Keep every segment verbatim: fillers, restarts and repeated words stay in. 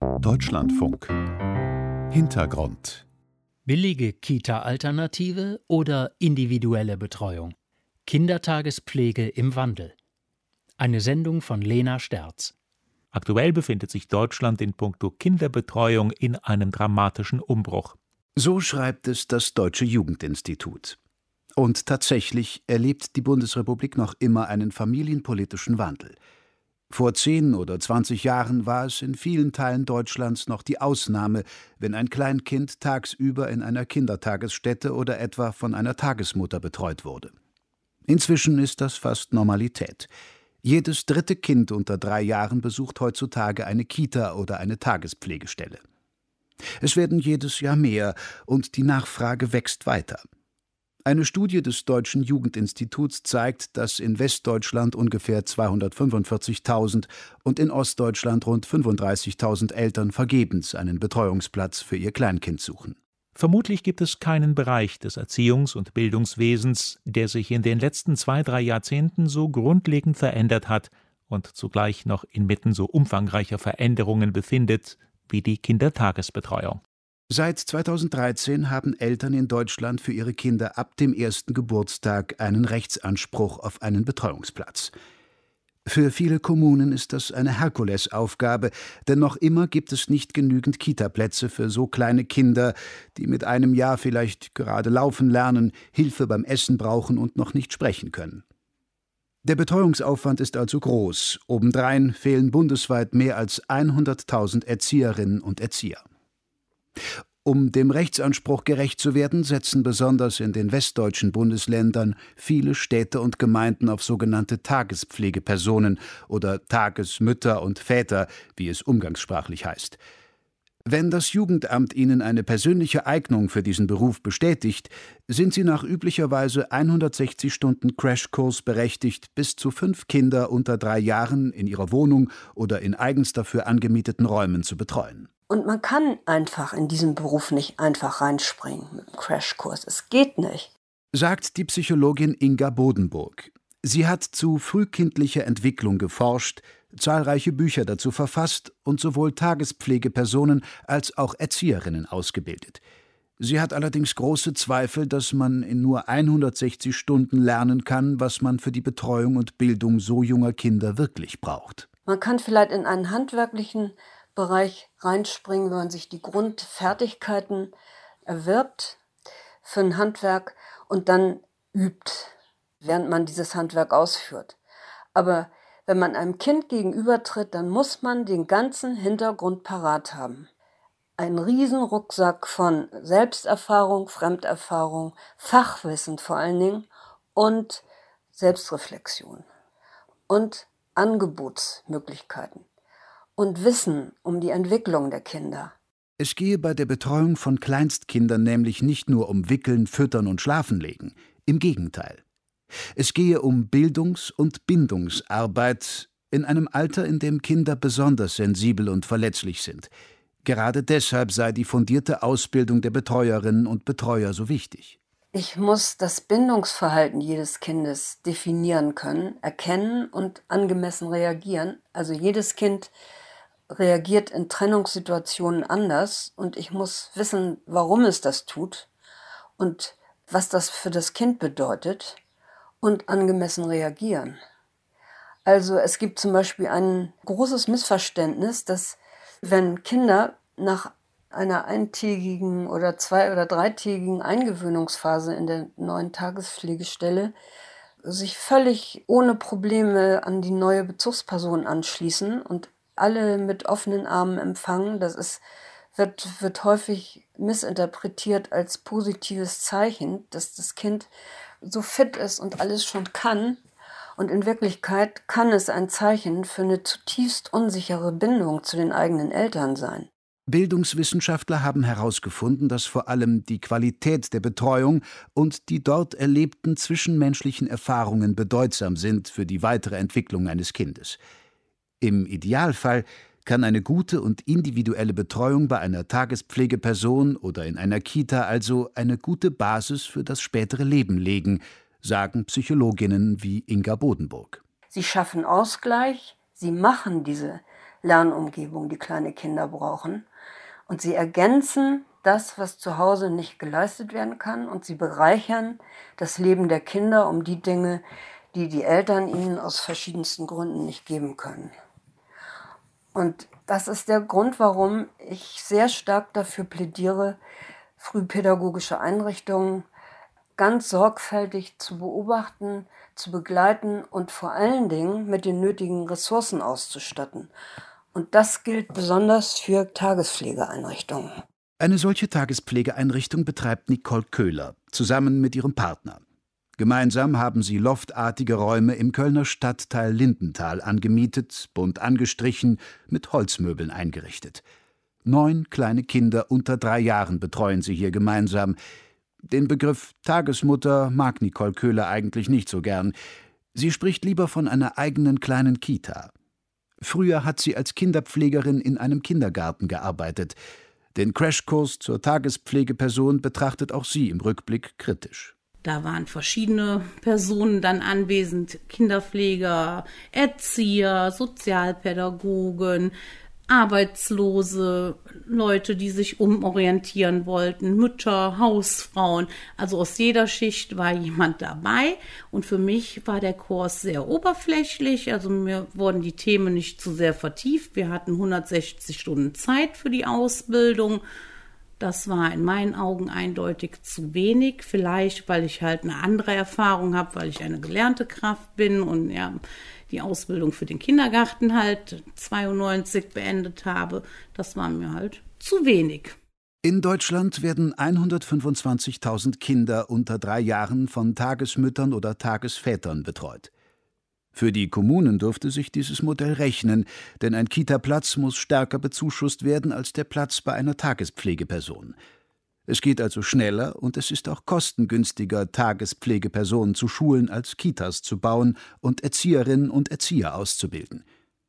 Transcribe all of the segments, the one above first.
Deutschlandfunk. Hintergrund. Billige Kita-Alternative oder individuelle Betreuung? Kindertagespflege im Wandel. Eine Sendung von Lena Sterz. Aktuell befindet sich Deutschland in puncto Kinderbetreuung in einem dramatischen Umbruch. So schreibt es das Deutsche Jugendinstitut. Und tatsächlich erlebt die Bundesrepublik noch immer einen familienpolitischen Wandel. Vor zehn oder zwanzig Jahren war es in vielen Teilen Deutschlands noch die Ausnahme, wenn ein Kleinkind tagsüber in einer Kindertagesstätte oder etwa von einer Tagesmutter betreut wurde. Inzwischen ist das fast Normalität. Jedes dritte Kind unter drei Jahren besucht heutzutage eine Kita oder eine Tagespflegestelle. Es werden jedes Jahr mehr und die Nachfrage wächst weiter. Eine Studie des Deutschen Jugendinstituts zeigt, dass in Westdeutschland ungefähr zweihundertfünfundvierzigtausend und in Ostdeutschland rund fünfunddreißigtausend Eltern vergebens einen Betreuungsplatz für ihr Kleinkind suchen. Vermutlich gibt es keinen Bereich des Erziehungs- und Bildungswesens, der sich in den letzten zwei, drei Jahrzehnten so grundlegend verändert hat und zugleich noch inmitten so umfangreicher Veränderungen befindet wie die Kindertagesbetreuung. Seit zweitausenddreizehn haben Eltern in Deutschland für ihre Kinder ab dem ersten Geburtstag einen Rechtsanspruch auf einen Betreuungsplatz. Für viele Kommunen ist das eine Herkulesaufgabe, denn noch immer gibt es nicht genügend Kitaplätze für so kleine Kinder, die mit einem Jahr vielleicht gerade laufen lernen, Hilfe beim Essen brauchen und noch nicht sprechen können. Der Betreuungsaufwand ist also groß. Obendrein fehlen bundesweit mehr als hunderttausend Erzieherinnen und Erzieher. Um dem Rechtsanspruch gerecht zu werden, setzen besonders in den westdeutschen Bundesländern viele Städte und Gemeinden auf sogenannte Tagespflegepersonen oder Tagesmütter und Väter, wie es umgangssprachlich heißt. Wenn das Jugendamt ihnen eine persönliche Eignung für diesen Beruf bestätigt, sind sie nach üblicherweise hundertsechzig Stunden Crashkurs berechtigt, bis zu fünf Kinder unter drei Jahren in ihrer Wohnung oder in eigens dafür angemieteten Räumen zu betreuen. Und man kann einfach in diesen Beruf nicht einfach reinspringen mit einem Crashkurs. Es geht nicht. Sagt die Psychologin Inga Bodenburg. Sie hat zu frühkindlicher Entwicklung geforscht, zahlreiche Bücher dazu verfasst und sowohl Tagespflegepersonen als auch Erzieherinnen ausgebildet. Sie hat allerdings große Zweifel, dass man in nur hundertsechzig Stunden lernen kann, was man für die Betreuung und Bildung so junger Kinder wirklich braucht. Man kann vielleicht in einen handwerklichen Bereich reinspringen, wenn man sich die Grundfertigkeiten erwirbt für ein Handwerk und dann übt, während man dieses Handwerk ausführt. Aber wenn man einem Kind gegenübertritt, dann muss man den ganzen Hintergrund parat haben. Ein Riesenrucksack von Selbsterfahrung, Fremderfahrung, Fachwissen vor allen Dingen und Selbstreflexion und Angebotsmöglichkeiten. Und Wissen um die Entwicklung der Kinder. Es gehe bei der Betreuung von Kleinstkindern nämlich nicht nur um Wickeln, Füttern und Schlafenlegen. Im Gegenteil. Es gehe um Bildungs- und Bindungsarbeit in einem Alter, in dem Kinder besonders sensibel und verletzlich sind. Gerade deshalb sei die fundierte Ausbildung der Betreuerinnen und Betreuer so wichtig. Ich muss das Bindungsverhalten jedes Kindes definieren können, erkennen und angemessen reagieren. Also jedes Kind reagiert in Trennungssituationen anders und ich muss wissen, warum es das tut und was das für das Kind bedeutet und angemessen reagieren. Also es gibt zum Beispiel ein großes Missverständnis, dass wenn Kinder nach einer eintägigen oder zwei- oder dreitägigen Eingewöhnungsphase in der neuen Tagespflegestelle sich völlig ohne Probleme an die neue Bezugsperson anschließen und alle mit offenen Armen empfangen. Das ist, wird, wird häufig missinterpretiert als positives Zeichen, dass das Kind so fit ist und alles schon kann. Und in Wirklichkeit kann es ein Zeichen für eine zutiefst unsichere Bindung zu den eigenen Eltern sein. Bildungswissenschaftler haben herausgefunden, dass vor allem die Qualität der Betreuung und die dort erlebten zwischenmenschlichen Erfahrungen bedeutsam sind für die weitere Entwicklung eines Kindes. Im Idealfall kann eine gute und individuelle Betreuung bei einer Tagespflegeperson oder in einer Kita also eine gute Basis für das spätere Leben legen, sagen Psychologinnen wie Inga Bodenburg. Sie schaffen Ausgleich, sie machen diese Lernumgebung die kleine Kinder brauchen. Und sie ergänzen das, was zu Hause nicht geleistet werden kann, und sie bereichern das Leben der Kinder um die Dinge, die die Eltern ihnen aus verschiedensten Gründen nicht geben können. Und das ist der Grund, warum ich sehr stark dafür plädiere, frühpädagogische Einrichtungen ganz sorgfältig zu beobachten, zu begleiten und vor allen Dingen mit den nötigen Ressourcen auszustatten. Und das gilt besonders für Tagespflegeeinrichtungen. Eine solche Tagespflegeeinrichtung betreibt Nicole Köhler zusammen mit ihrem Partner. Gemeinsam haben sie loftartige Räume im Kölner Stadtteil Lindenthal angemietet, bunt angestrichen, mit Holzmöbeln eingerichtet. Neun kleine Kinder unter drei Jahren betreuen sie hier gemeinsam. Den Begriff Tagesmutter mag Nicole Köhler eigentlich nicht so gern. Sie spricht lieber von einer eigenen kleinen Kita. Früher hat sie als Kinderpflegerin in einem Kindergarten gearbeitet. Den Crashkurs zur Tagespflegeperson betrachtet auch sie im Rückblick kritisch. Da waren verschiedene Personen dann anwesend, Kinderpfleger, Erzieher, Sozialpädagogen, Arbeitslose, Leute, die sich umorientieren wollten, Mütter, Hausfrauen. Also aus jeder Schicht war jemand dabei. Und für mich war der Kurs sehr oberflächlich. Also mir wurden die Themen nicht zu sehr vertieft. Wir hatten hundertsechzig Stunden Zeit für die Ausbildung. Das war in meinen Augen eindeutig zu wenig. Vielleicht, weil ich halt eine andere Erfahrung habe, weil ich eine gelernte Kraft bin und ja, die Ausbildung für den Kindergarten halt zweiundneunzig beendet habe. Das war mir halt zu wenig. In Deutschland werden hundertfünfundzwanzigtausend Kinder unter drei Jahren von Tagesmüttern oder Tagesvätern betreut. Für die Kommunen dürfte sich dieses Modell rechnen, denn ein Kita-Platz muss stärker bezuschusst werden als der Platz bei einer Tagespflegeperson. Es geht also schneller und es ist auch kostengünstiger, Tagespflegepersonen zu schulen, als Kitas zu bauen und Erzieherinnen und Erzieher auszubilden.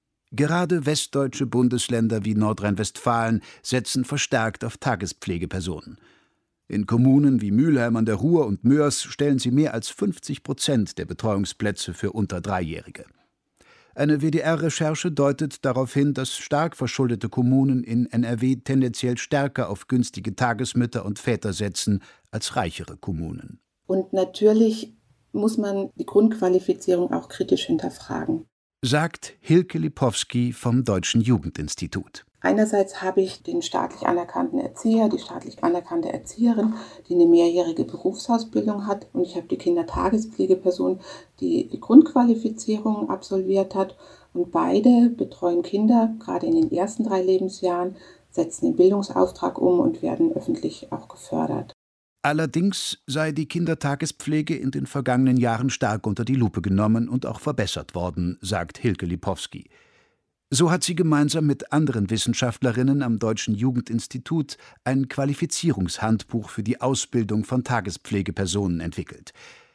Gerade westdeutsche Bundesländer wie Nordrhein-Westfalen setzen verstärkt auf Tagespflegepersonen. In Kommunen wie Mülheim an der Ruhr und Moers stellen sie mehr als fünfzig Prozent der Betreuungsplätze für unter Dreijährige. Eine W D R-Recherche deutet darauf hin, dass stark verschuldete Kommunen in N R W tendenziell stärker auf günstige Tagesmütter und Väter setzen als reichere Kommunen. Und natürlich muss man die Grundqualifizierung auch kritisch hinterfragen, sagt Hilke Lipowski vom Deutschen Jugendinstitut. Einerseits habe ich den staatlich anerkannten Erzieher, die staatlich anerkannte Erzieherin, die eine mehrjährige Berufsausbildung hat, und ich habe die Kindertagespflegeperson, die die Grundqualifizierung absolviert hat, und beide betreuen Kinder, gerade in den ersten drei Lebensjahren, setzen den Bildungsauftrag um und werden öffentlich auch gefördert. Allerdings sei die Kindertagespflege in den vergangenen Jahren stark unter die Lupe genommen und auch verbessert worden, sagt Hilke Lipowski. So hat sie gemeinsam mit anderen Wissenschaftlerinnen am Deutschen Jugendinstitut ein Qualifizierungshandbuch für die Ausbildung von Tagespflegepersonen entwickelt.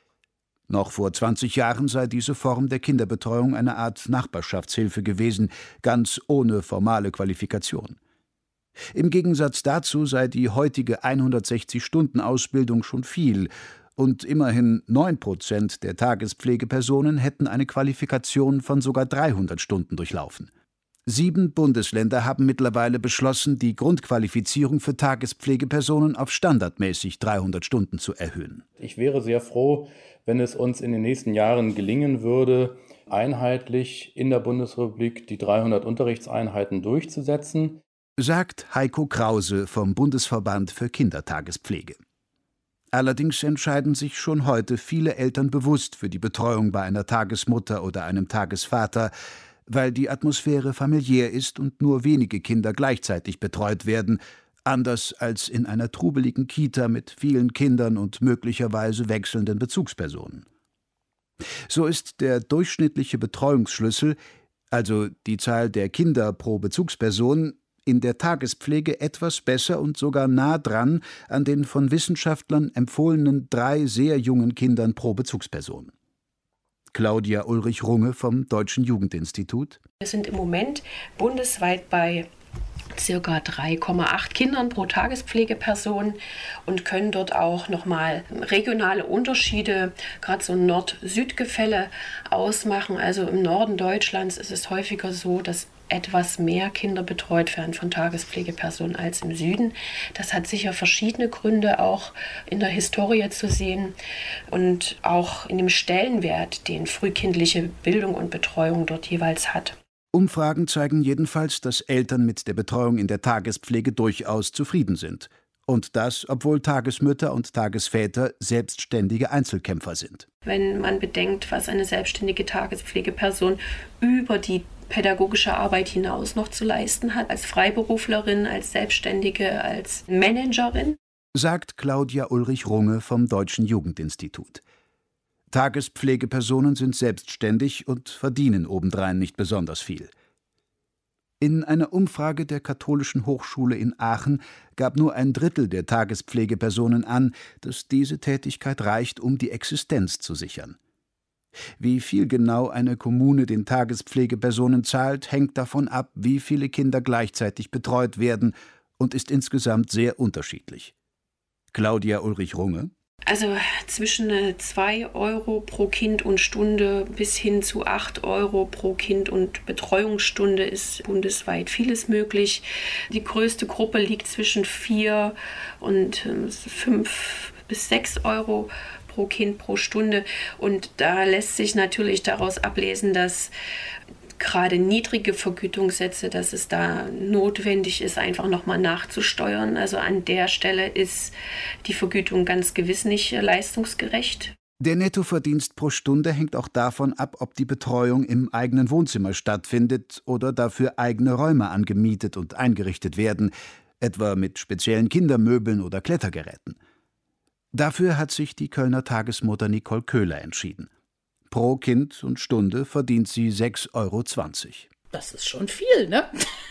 Noch vor zwanzig Jahren sei diese Form der Kinderbetreuung eine Art Nachbarschaftshilfe gewesen, ganz ohne formale Qualifikation. Im Gegensatz dazu sei die heutige hundertsechzig-Stunden-Ausbildung schon viel, und immerhin neun Prozent der Tagespflegepersonen hätten eine Qualifikation von sogar dreihundert Stunden durchlaufen. Sieben Bundesländer haben mittlerweile beschlossen, die Grundqualifizierung für Tagespflegepersonen auf standardmäßig dreihundert Stunden zu erhöhen. Ich wäre sehr froh, wenn es uns in den nächsten Jahren gelingen würde, einheitlich in der Bundesrepublik die dreihundert Unterrichtseinheiten durchzusetzen, sagt Heiko Krause vom Bundesverband für Kindertagespflege. Allerdings entscheiden sich schon heute viele Eltern bewusst für die Betreuung bei einer Tagesmutter oder einem Tagesvater, weil die Atmosphäre familiär ist und nur wenige Kinder gleichzeitig betreut werden, anders als in einer trubeligen Kita mit vielen Kindern und möglicherweise wechselnden Bezugspersonen. So ist der durchschnittliche Betreuungsschlüssel, also die Zahl der Kinder pro Bezugsperson, in der Tagespflege etwas besser und sogar nah dran an den von Wissenschaftlern empfohlenen drei sehr jungen Kindern pro Bezugsperson. Claudia Ulrich-Runge vom Deutschen Jugendinstitut. Wir sind im Moment bundesweit bei ca. drei Komma acht Kindern pro Tagespflegeperson und können dort auch nochmal regionale Unterschiede, gerade so Nord-Süd-Gefälle ausmachen. Also im Norden Deutschlands ist es häufiger so, dass etwas mehr Kinder betreut werden von Tagespflegepersonen als im Süden. Das hat sicher verschiedene Gründe, auch in der Historie zu sehen und auch in dem Stellenwert, den frühkindliche Bildung und Betreuung dort jeweils hat. Umfragen zeigen jedenfalls, dass Eltern mit der Betreuung in der Tagespflege durchaus zufrieden sind. Und das, obwohl Tagesmütter und Tagesväter selbstständige Einzelkämpfer sind. Wenn man bedenkt, was eine selbstständige Tagespflegeperson über die pädagogische Arbeit hinaus noch zu leisten hat, als Freiberuflerin, als Selbstständige, als Managerin, sagt Claudia Ulrich-Runge vom Deutschen Jugendinstitut. Tagespflegepersonen sind selbstständig und verdienen obendrein nicht besonders viel. In einer Umfrage der Katholischen Hochschule in Aachen gab nur ein Drittel der Tagespflegepersonen an, dass diese Tätigkeit reicht, um die Existenz zu sichern. Wie viel genau eine Kommune den Tagespflegepersonen zahlt, hängt davon ab, wie viele Kinder gleichzeitig betreut werden und ist insgesamt sehr unterschiedlich. Claudia Ulrich-Runge: Also zwischen zwei Euro pro Kind und Stunde bis hin zu acht Euro pro Kind und Betreuungsstunde ist bundesweit vieles möglich. Die größte Gruppe liegt zwischen vier und fünf bis sechs Euro pro Kind pro Stunde. Und da lässt sich natürlich daraus ablesen, dass gerade niedrige Vergütungssätze, dass es da notwendig ist, einfach nochmal nachzusteuern. Also an der Stelle ist die Vergütung ganz gewiss nicht leistungsgerecht. Der Nettoverdienst pro Stunde hängt auch davon ab, ob die Betreuung im eigenen Wohnzimmer stattfindet oder dafür eigene Räume angemietet und eingerichtet werden, etwa mit speziellen Kindermöbeln oder Klettergeräten. Dafür hat sich die Kölner Tagesmutter Nicole Köhler entschieden. Pro Kind und Stunde verdient sie sechs Euro zwanzig. Das ist schon viel, ne?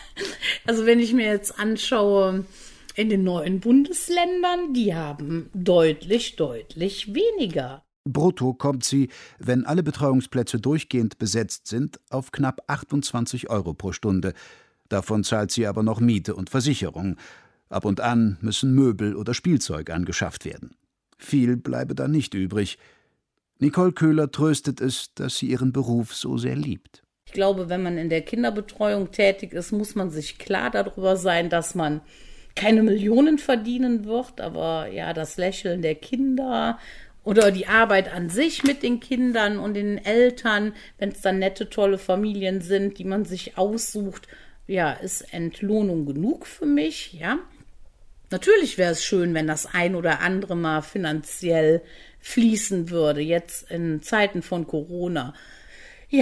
Also wenn ich mir jetzt anschaue, in den neuen Bundesländern, die haben deutlich, deutlich weniger. Brutto kommt sie, wenn alle Betreuungsplätze durchgehend besetzt sind, auf knapp achtundzwanzig Euro pro Stunde. Davon zahlt sie aber noch Miete und Versicherung. Ab und an müssen Möbel oder Spielzeug angeschafft werden. Viel bleibe da nicht übrig. Nicole Köhler tröstet es, dass sie ihren Beruf so sehr liebt. Ich glaube, wenn man in der Kinderbetreuung tätig ist, muss man sich klar darüber sein, dass man keine Millionen verdienen wird, aber ja, das Lächeln der Kinder oder die Arbeit an sich mit den Kindern und den Eltern, wenn es dann nette, tolle Familien sind, die man sich aussucht, ja, ist Entlohnung genug für mich, ja. Natürlich wäre es schön, wenn das ein oder andere mal finanziell fließen würde, jetzt in Zeiten von Corona. Ja,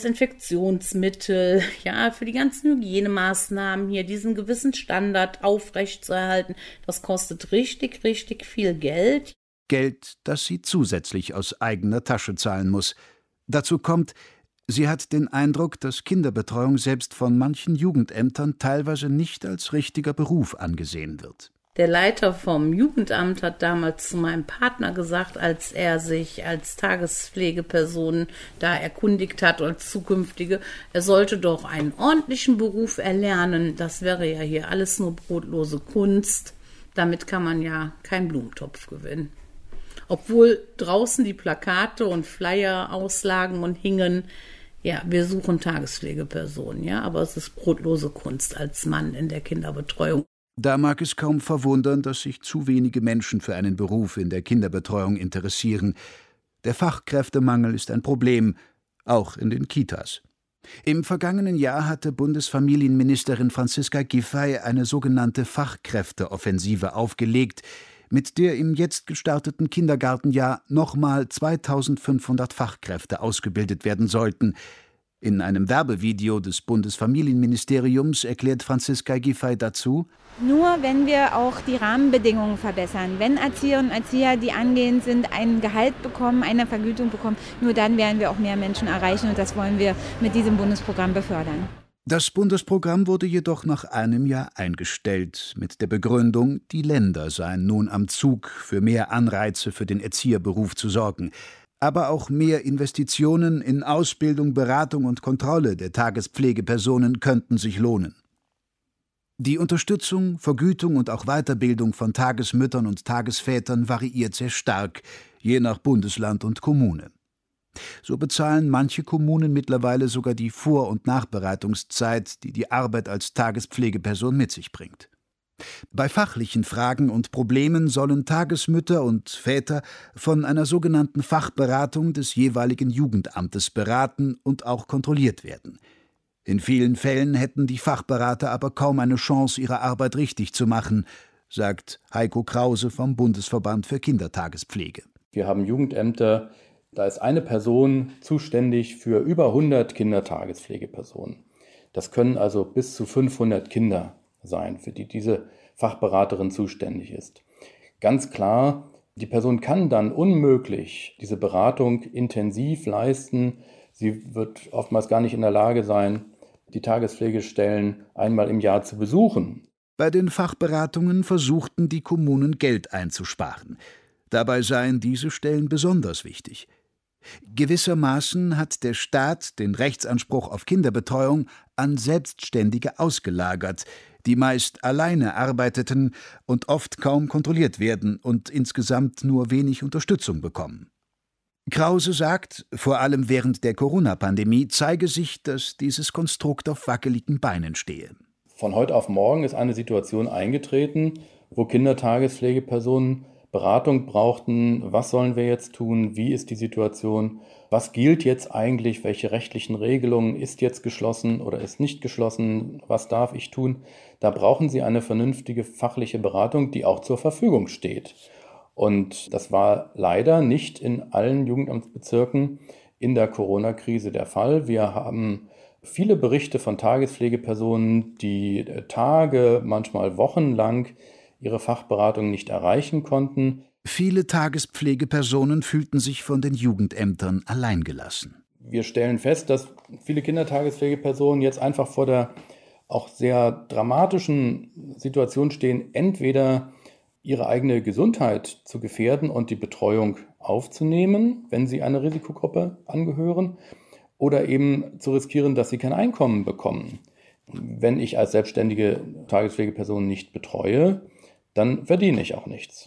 Desinfektionsmittel, ja, für die ganzen Hygienemaßnahmen hier, diesen gewissen Standard aufrechtzuerhalten, das kostet richtig, richtig viel Geld. Geld, das sie zusätzlich aus eigener Tasche zahlen muss. Dazu kommt, sie hat den Eindruck, dass Kinderbetreuung selbst von manchen Jugendämtern teilweise nicht als richtiger Beruf angesehen wird. Der Leiter vom Jugendamt hat damals zu meinem Partner gesagt, als er sich als Tagespflegeperson da erkundigt hat als zukünftige, er sollte doch einen ordentlichen Beruf erlernen. Das wäre ja hier alles nur brotlose Kunst. Damit kann man ja keinen Blumentopf gewinnen. Obwohl draußen die Plakate und Flyer auslagen und hingen, ja, wir suchen Tagespflegepersonen, ja, aber es ist brotlose Kunst als Mann in der Kinderbetreuung. Da mag es kaum verwundern, dass sich zu wenige Menschen für einen Beruf in der Kinderbetreuung interessieren. Der Fachkräftemangel ist ein Problem, auch in den Kitas. Im vergangenen Jahr hatte Bundesfamilienministerin Franziska Giffey eine sogenannte Fachkräfteoffensive aufgelegt, mit der im jetzt gestarteten Kindergartenjahr nochmal zweitausendfünfhundert Fachkräfte ausgebildet werden sollten. In einem Werbevideo des Bundesfamilienministeriums erklärt Franziska Giffey dazu: Nur wenn wir auch die Rahmenbedingungen verbessern, wenn Erzieherinnen und Erzieher, die angehend sind, ein Gehalt bekommen, eine Vergütung bekommen, nur dann werden wir auch mehr Menschen erreichen, und das wollen wir mit diesem Bundesprogramm befördern. Das Bundesprogramm wurde jedoch nach einem Jahr eingestellt, mit der Begründung, die Länder seien nun am Zug, für mehr Anreize für den Erzieherberuf zu sorgen. Aber auch mehr Investitionen in Ausbildung, Beratung und Kontrolle der Tagespflegepersonen könnten sich lohnen. Die Unterstützung, Vergütung und auch Weiterbildung von Tagesmüttern und Tagesvätern variiert sehr stark, je nach Bundesland und Kommune. So bezahlen manche Kommunen mittlerweile sogar die Vor- und Nachbereitungszeit, die die Arbeit als Tagespflegeperson mit sich bringt. Bei fachlichen Fragen und Problemen sollen Tagesmütter und Väter von einer sogenannten Fachberatung des jeweiligen Jugendamtes beraten und auch kontrolliert werden. In vielen Fällen hätten die Fachberater aber kaum eine Chance, ihre Arbeit richtig zu machen, sagt Heiko Krause vom Bundesverband für Kindertagespflege. Wir haben Jugendämter, da ist eine Person zuständig für über hundert Kindertagespflegepersonen. Das können also bis zu fünfhundert Kinder sein, für die diese Fachberaterin zuständig ist. Ganz klar, die Person kann dann unmöglich diese Beratung intensiv leisten. Sie wird oftmals gar nicht in der Lage sein, die Tagespflegestellen einmal im Jahr zu besuchen. Bei den Fachberatungen versuchten die Kommunen Geld einzusparen. Dabei seien diese Stellen besonders wichtig. Gewissermaßen hat der Staat den Rechtsanspruch auf Kinderbetreuung an Selbstständige ausgelagert, die meist alleine arbeiteten und oft kaum kontrolliert werden und insgesamt nur wenig Unterstützung bekommen. Krause sagt, vor allem während der Corona-Pandemie zeige sich, dass dieses Konstrukt auf wackeligen Beinen stehe. Von heute auf morgen ist eine Situation eingetreten, wo Kindertagespflegepersonen Beratung brauchten. Was sollen wir jetzt tun? Wie ist die Situation? Was gilt jetzt eigentlich? Welche rechtlichen Regelungen ist jetzt geschlossen oder ist nicht geschlossen? Was darf ich tun? Da brauchen Sie eine vernünftige fachliche Beratung, die auch zur Verfügung steht. Und das war leider nicht in allen Jugendamtsbezirken in der Corona-Krise der Fall. Wir haben viele Berichte von Tagespflegepersonen, die Tage, manchmal wochenlang ihre Fachberatung nicht erreichen konnten. Viele Tagespflegepersonen fühlten sich von den Jugendämtern alleingelassen. Wir stellen fest, dass viele Kindertagespflegepersonen jetzt einfach vor der auch sehr dramatischen Situation stehen, entweder ihre eigene Gesundheit zu gefährden und die Betreuung aufzunehmen, wenn sie einer Risikogruppe angehören, oder eben zu riskieren, dass sie kein Einkommen bekommen. Wenn ich als selbstständige Tagespflegeperson nicht betreue, dann verdiene ich auch nichts.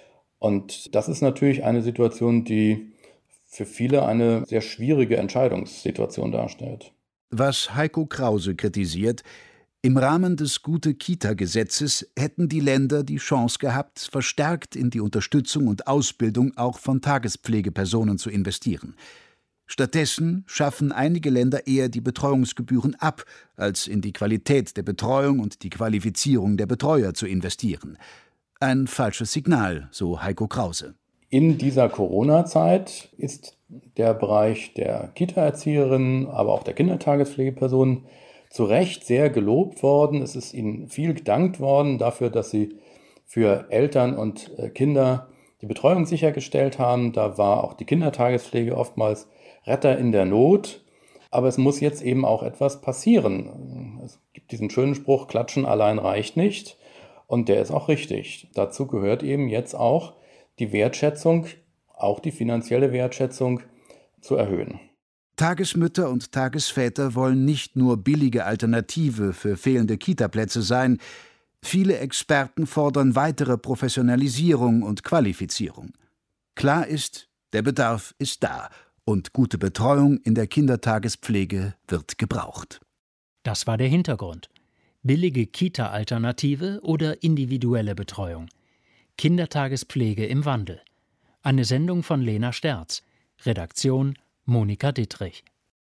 Und das ist natürlich eine Situation, die für viele eine sehr schwierige Entscheidungssituation darstellt. Was Heiko Krause kritisiert: Im Rahmen des Gute-Kita-Gesetzes hätten die Länder die Chance gehabt, verstärkt in die Unterstützung und Ausbildung auch von Tagespflegepersonen zu investieren. Stattdessen schaffen einige Länder eher die Betreuungsgebühren ab, als in die Qualität der Betreuung und die Qualifizierung der Betreuer zu investieren. Ein falsches Signal, so Heiko Krause. In dieser Corona-Zeit ist der Bereich der Kita-Erzieherinnen, aber auch der Kindertagespflegepersonen zu Recht sehr gelobt worden. Es ist ihnen viel gedankt worden dafür, dass sie für Eltern und Kinder die Betreuung sichergestellt haben. Da war auch die Kindertagespflege oftmals Retter in der Not. Aber es muss jetzt eben auch etwas passieren. Es gibt diesen schönen Spruch, Klatschen allein reicht nicht. Und der ist auch richtig. Dazu gehört eben jetzt auch die Wertschätzung, auch die finanzielle Wertschätzung zu erhöhen. Tagesmütter und Tagesväter wollen nicht nur billige Alternative für fehlende Kitaplätze sein. Viele Experten fordern weitere Professionalisierung und Qualifizierung. Klar ist, der Bedarf ist da und gute Betreuung in der Kindertagespflege wird gebraucht. Das war der Hintergrund. Billige Kita-Alternative oder individuelle Betreuung. Kindertagespflege im Wandel. Eine Sendung von Lena Sterz. Redaktion Monika Dittrich.